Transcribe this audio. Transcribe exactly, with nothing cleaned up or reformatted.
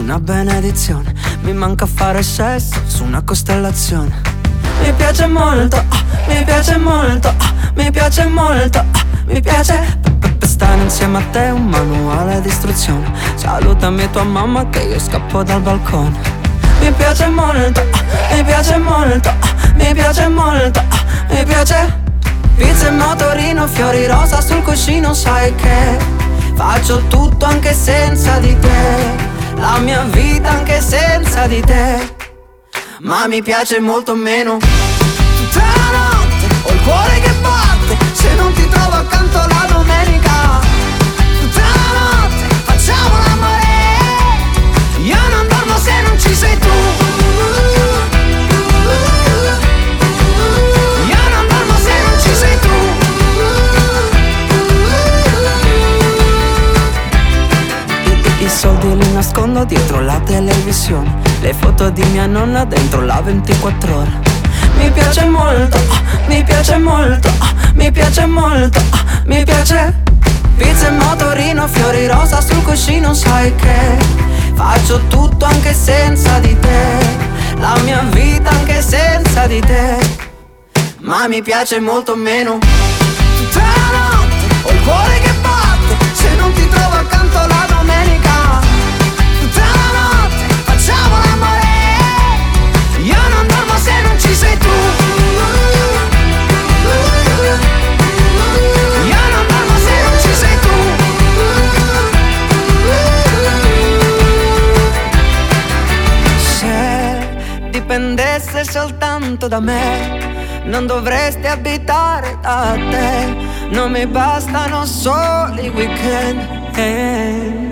una benedizione. Mi manca fare sesso su una costellazione. Mi piace molto, oh, mi piace molto, oh, mi piace molto, oh, mi piace stare insieme a te, un manuale di istruzione. Salutami tua mamma che io scappo dal balcone. Mi piace molto, oh, mi piace molto, oh, mi piace molto, oh, mi piace. Pizza e motorino, fiori rosa sul cuscino, sai che faccio tutto anche senza di te. La mia vita anche senza di te. Ma mi piace molto meno. Tutta la notte ho il cuore che batte se non ti trovo accanto la domenica. Tutta la notte facciamo l'amore. Io non dormo se non ci sei tu. Io non dormo se non ci sei tu. I, i soldi li nascondo dietro la televisione. Le foto di mia nonna dentro la ventiquattro ore. Mi piace molto, oh, mi piace molto, oh, mi piace molto, oh, mi piace. Pizza e motorino, fiori rosa sul cuscino, sai che faccio tutto anche senza di te. La mia vita anche senza di te. Ma mi piace molto meno. Tutta la notte ho il cuore che batte se non ti trovo accanto la domenica. Tutta la notte facciamo l'amore. Io non dormo se non ci sei tu. Io non dormo se non ci sei tu. Se dipendesse soltanto da me, non dovresti abitare da te. Non mi bastano soli weekend, eh.